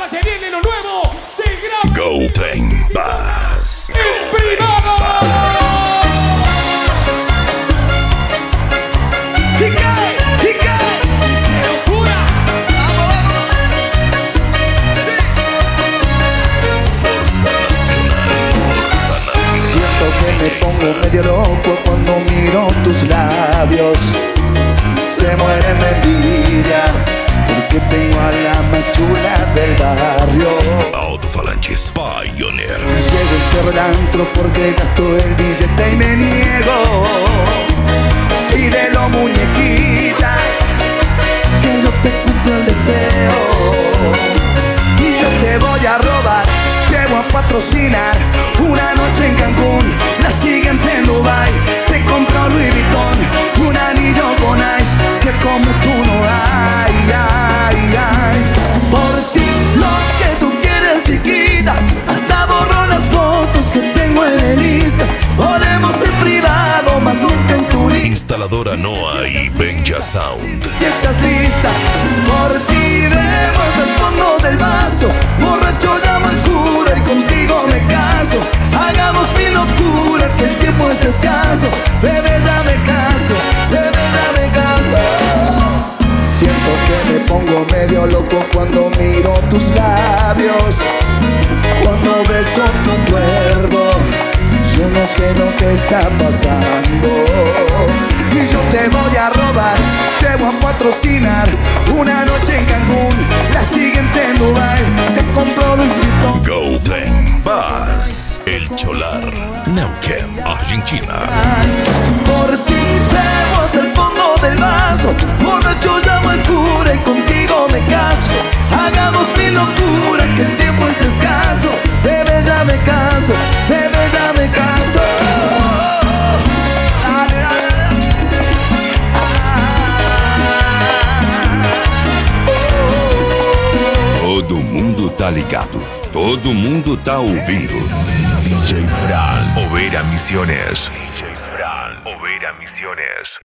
semana que viene lo nuevo se graba. Go Train Bass. ¡En privado! ¿Y qué? ¡Qué locura! ¡Sí! Fuerza Nacional. Siento que me pongo medio loco cuando miro tus labios. Se mueren de envidia porque tengo a la más chula del barrio. Autofalanges Pioneer. Llego y cierro el antro porque gasto el billete y me niego. Pídelo, muñequita, que yo te cumplo el deseo. Y yo te voy a robar, te voy a patrocinar. Una noche en Cancún, la siguiente en Dubai. Te compro Louis Vuitton, un anillo con ice, que como tú no hay, ay, ay. Por ti lo que tú quieres, chiquita, hasta borro las fotos que tengo en el Insta. Oremos en privado, más nunca en tu lista. Instaladora Noah y Benja Sound. Si estás lista, por ti vemos el fondo del vaso. Borracho llamo al cura y contigo me caso. Hagamos mil locuras, que el tiempo es escaso. Bebé, dame caso, bebé, dame caso. Siento que me pongo medio loco cuando miro tus labios, cuando beso tu cuerpo. Yo no sé lo que está pasando. Y yo te voy a robar, te voy a patrocinar. Una noche en Cancún, la siguiente en Dubai. Te compro Louis Vuitton. Go Train Bass. El Cholar. Neuquén, Argentina. Por ti bebo hasta el fondo del vaso. Borracho llamo al cura y contigo me caso. Hagamos mil locuras, que el tiempo es escaso. Bebé, ya me caso, bebé, ya me caso. Dale, dale, dale. Todo mundo tá ligado, todo mundo tá ouvindo. DJ Fran, Oveira Misiones. DJ Fran, Oveira Misiones.